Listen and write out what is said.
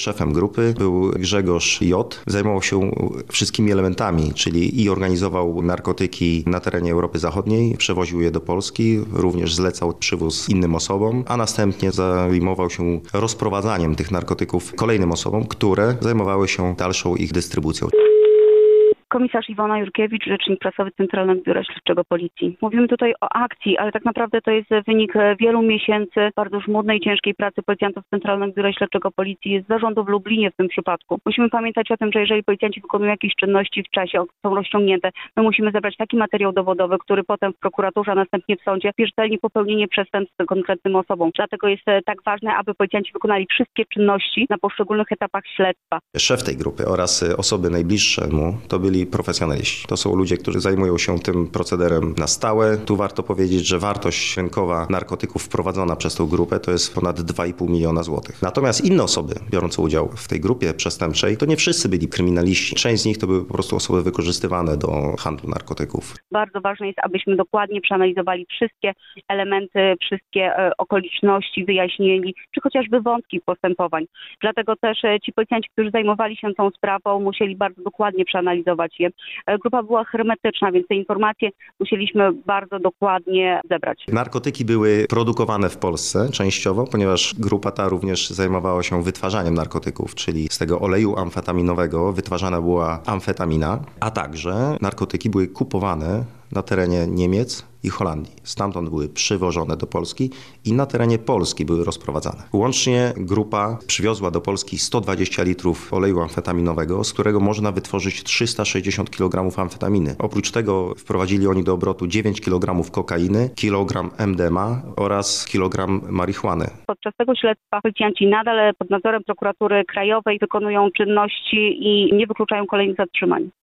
Szefem grupy był Grzegorz J. Zajmował się wszystkimi elementami, czyli i organizował narkotyki na terenie Europy Zachodniej, przewoził je do Polski, również zlecał przywóz innym osobom, a następnie zajmował się rozprowadzaniem tych narkotyków kolejnym osobom, które zajmowały się dalszą ich dystrybucją. Komisarz Iwona Jurkiewicz, rzecznik prasowy Centralnego Biura Śledczego Policji. Mówimy tutaj o akcji, ale tak naprawdę to jest wynik wielu miesięcy bardzo żmudnej, ciężkiej pracy policjantów Centralnego Biura Śledczego Policji z zarządu w Lublinie w tym przypadku. Musimy pamiętać o tym, że jeżeli policjanci wykonują jakieś czynności w czasie, są rozciągnięte, my musimy zebrać taki materiał dowodowy, który potem w prokuraturze, a następnie w sądzie wierzytelni popełnienie przestępstw konkretnym osobom. Dlatego jest tak ważne, aby policjanci wykonali wszystkie czynności na poszczególnych etapach śledztwa. Szef tej grupy oraz osoby najbliższe mu to byli profesjonaliści. To są ludzie, którzy zajmują się tym procederem na stałe. Tu warto powiedzieć, że wartość rynkowa narkotyków wprowadzona przez tą grupę to jest ponad 2,5 miliona złotych. Natomiast inne osoby biorące udział w tej grupie przestępczej, to nie wszyscy byli kryminaliści. Część z nich to były po prostu osoby wykorzystywane do handlu narkotyków. Bardzo ważne jest, abyśmy dokładnie przeanalizowali wszystkie elementy, wszystkie okoliczności, wyjaśnili, czy chociażby wątki postępowań. Dlatego też ci policjanci, którzy zajmowali się tą sprawą, musieli bardzo dokładnie przeanalizować je. Grupa była hermetyczna, więc te informacje musieliśmy bardzo dokładnie zebrać. Narkotyki były produkowane w Polsce częściowo, ponieważ grupa ta również zajmowała się wytwarzaniem narkotyków, czyli z tego oleju amfetaminowego wytwarzana była amfetamina, a także narkotyki były kupowane na terenie Niemiec i Holandii. Stamtąd były przywożone do Polski i na terenie Polski były rozprowadzane. Łącznie grupa przywiozła do Polski 120 litrów oleju amfetaminowego, z którego można wytworzyć 360 kg amfetaminy. Oprócz tego wprowadzili oni do obrotu 9 kg kokainy, kilogram MDMA oraz kilogram marihuany. Podczas tego śledztwa policjanci nadal pod nadzorem prokuratury krajowej wykonują czynności i nie wykluczają kolejnych zatrzymań.